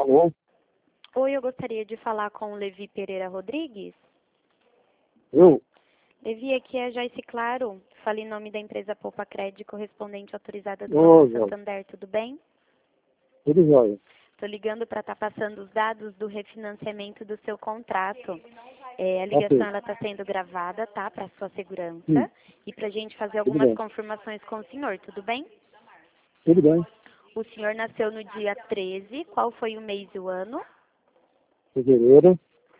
Alô? Oi, eu gostaria de falar com o Levi Pereira Rodrigues. Eu? Levi, aqui é a Joyce Claro. Falo em nome da empresa Poupa Crédito, correspondente autorizada do Ô, Banco Joyce. Santander, tudo bem? Tudo jóia. Estou ligando para estar passando os dados do refinanciamento do seu contrato. A Ok. ligação está sendo gravada, tá? Para sua segurança. Sim, E para a gente fazer tudo algumas bem. confirmações com o senhor, tudo bem? Tudo bem. O senhor nasceu no dia 13. Qual foi o mês e o ano? Fevereiro,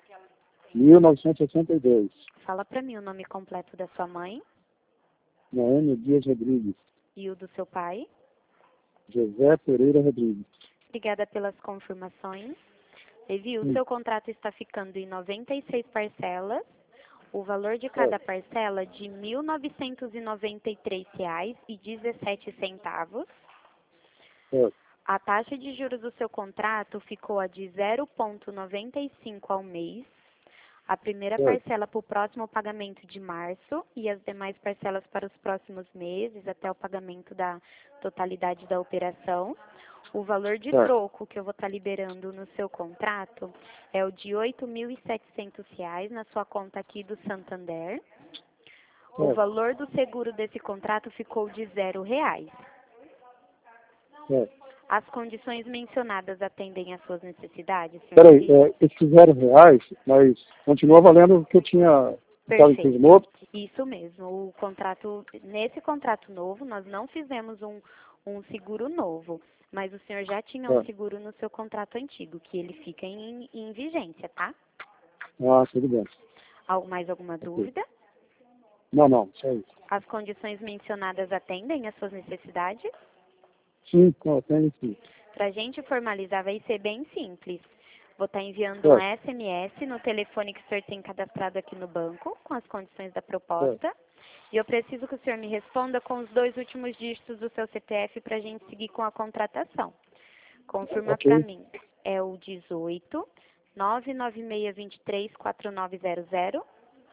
1962. Fala para mim o nome completo da sua mãe Noêmia Dias Rodrigues. e o do seu pai. José Pereira Rodrigues. Obrigada pelas confirmações. Levi, o Sim, seu contrato está ficando em 96 parcelas. O valor de cada certo. parcela de R$ 1.993,17. Certo. A taxa de juros do seu contrato ficou a de 0,95 ao mês. A primeira Certo. parcela para o próximo pagamento de março e as demais parcelas para os próximos meses, até o pagamento da totalidade da operação. O valor de Certo. troco que eu vou estar liberando no seu contrato é o de R$ 8.700 na sua conta aqui do Santander. O Certo. valor do seguro desse contrato ficou de R$ 0. Certo. As condições mencionadas atendem às suas necessidades, senhor Peraí, Levi? esses R$ 0, mas continua valendo o que eu tinha estado em Perfeito. outro? Isso mesmo. O contrato, nesse contrato novo, nós não fizemos um seguro novo, mas o senhor já tinha um Certo. seguro no seu contrato antigo, que ele fica em vigência, tá? Ah, tudo bem. Mais alguma Ok. dúvida? Não, só isso. As condições mencionadas atendem às suas necessidades? Sim, tem sim. Para a gente formalizar vai ser bem simples. Vou estar enviando um Certo. SMS no telefone que o senhor tem cadastrado aqui no banco, com as condições da Certo. proposta. E eu preciso que o senhor me responda com os 2 últimos dígitos do seu CPF para a gente seguir com a contratação. Confirma para Ok. mim. É o 18 99623 4900.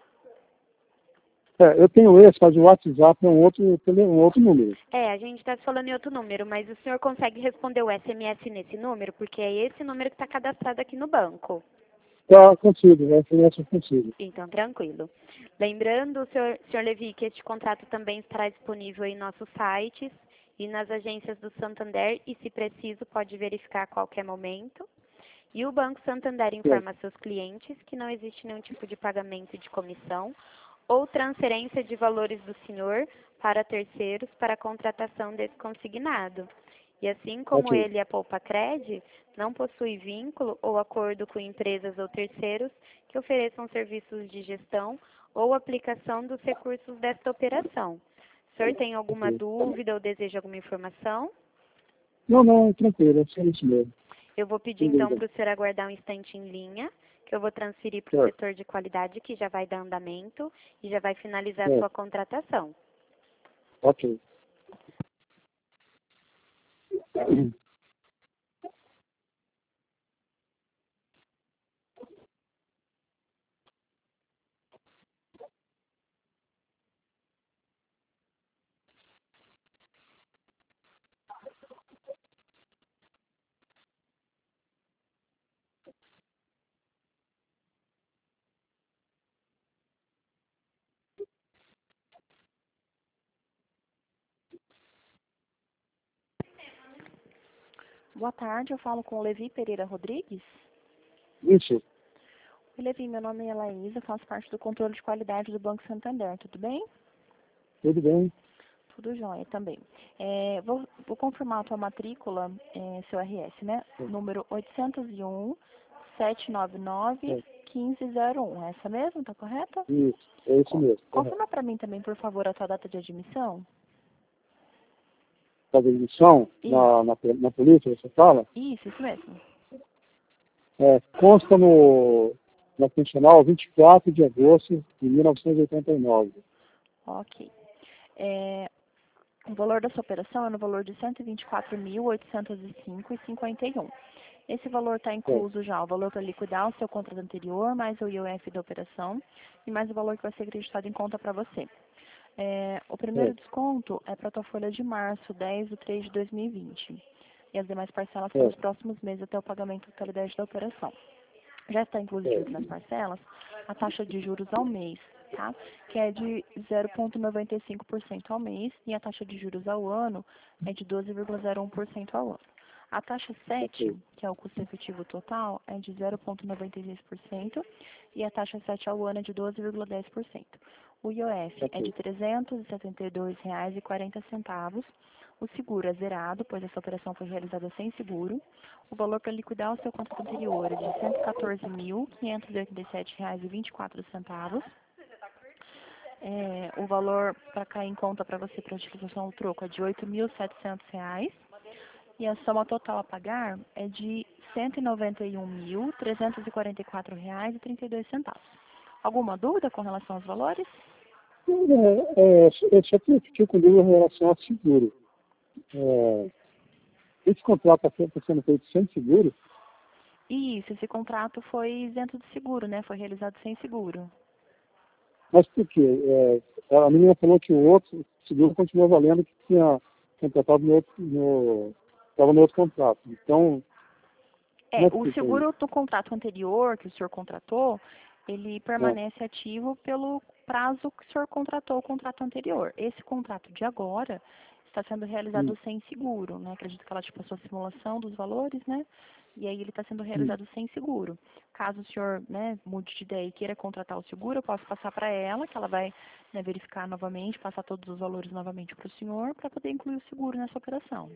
Eu tenho esse, mas o WhatsApp é um outro número. A gente está falando em outro número, mas o senhor consegue responder o SMS nesse número? Porque é esse número que está cadastrado aqui no banco. Tá, consigo, essa eu consigo. Então, tranquilo. Lembrando, senhor Levi, que este contrato também estará disponível em nossos sites e nas agências do Santander e, se preciso, pode verificar a qualquer momento. E o Banco Santander Certo. informa a seus clientes que não existe nenhum tipo de pagamento de comissão ou transferência de valores do senhor para terceiros para a contratação desse consignado. E assim como Ok. ele, a Poupa Cred, não possui vínculo ou acordo com empresas ou terceiros que ofereçam serviços de gestão ou aplicação dos recursos desta operação. O senhor tem alguma Ok. dúvida ou deseja alguma informação? Não, tranquilo, é só isso mesmo. Eu vou pedir Sem então dúvida. para o senhor aguardar um instante em linha, que eu vou transferir para o Certo. setor de qualidade, que já vai dar andamento e já vai finalizar a Certo. sua contratação. Ok. Boa tarde, eu falo com o Levi Pereira Rodrigues. Isso, Oi, Levi, meu nome é Laísa, faço parte do controle de qualidade do Banco Santander, tudo bem? tudo bem. Tudo jóia também. Vou confirmar a tua matrícula, seu RS, né? Número 801 799 Certo. 1501, é essa mesmo, tá correta? Isso, é isso mesmo. Correto. Confirma para mim também, por favor, a tua data de admissão. Fazer emissão Isso, na polícia, você fala? isso mesmo. Consta na funcional 24 de agosto de 1989. Ok. É, O valor dessa operação é no valor de R$ 124.805,51. Esse valor está Certo. incluso já o valor para liquidar o seu contrato anterior, mais o IOF da operação e mais o valor que vai ser acreditado em conta para você. O primeiro Certo. desconto é para a tua folha de março, 10/3/2020. e as demais parcelas pelos próximos meses até o pagamento da totalidade da operação. Já está inclusive nas parcelas a taxa de juros ao mês, tá? Que é de 0,95% ao mês, e a taxa de juros ao ano é de 12,01% ao ano. A taxa 7, que é o custo efetivo total, é de 0,96%, e a taxa 7 ao ano é de 12,10%. O IOF é de R$ 372,40. O seguro é zerado, pois essa operação foi realizada sem seguro. O valor para liquidar o seu contrato anterior é de R$ 114.587,24. O valor para cair em conta para você para utilização do troco é de R$ 8.700. E a soma total a pagar é de R$ 191.344,32. Alguma dúvida com relação aos valores? Eu só fiquei com dúvida em relação ao seguro. Esse contrato está sendo feito sem seguro? Isso, esse contrato foi isento de seguro, né? Foi realizado sem seguro. Mas por quê? A menina falou que o outro seguro continua valendo, que tinha contratado estava no outro contrato. Então, o seguro do contrato anterior que o senhor contratou, ele permanece ativo pelo prazo que o senhor contratou o contrato anterior. Esse contrato de agora está sendo realizado sem seguro, né? Acredito que ela te passou a simulação dos valores, né? E aí ele está sendo realizado sem seguro. Caso o senhor, né, mude de ideia e queira contratar o seguro, eu posso passar para ela, que ela vai, né, verificar novamente, passar todos os valores novamente para o senhor, para poder incluir o seguro nessa operação.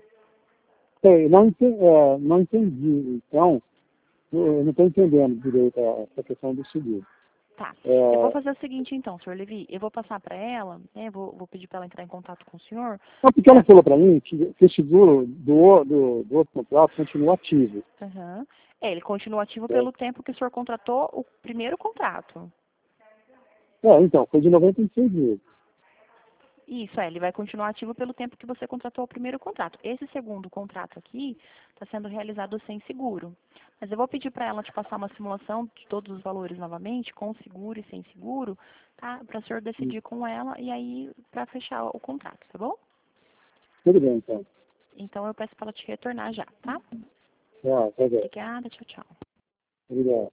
Não entendi. Então, eu não estou entendendo direito essa questão do seguro. Tá. Eu vou fazer o seguinte, então, senhor Levi. Eu vou passar para ela, né? Vou pedir para ela entrar em contato com o senhor. Não, porque ela falou para mim que o seguro do outro contrato continua ativo. Uhum. Ele continua ativo pelo tempo que o senhor contratou o primeiro contrato. Então, foi de 96 meses. Isso, ele vai continuar ativo pelo tempo que você contratou o primeiro contrato. Esse segundo contrato aqui está sendo realizado sem seguro. Mas eu vou pedir para ela te passar uma simulação de todos os valores novamente, com seguro e sem seguro, tá? Para o senhor decidir com ela e aí para fechar o contrato, tá bom? Tudo bem, então. Então eu peço para ela te retornar já, tá? Tá bem. Obrigada, tchau, tchau. Obrigado.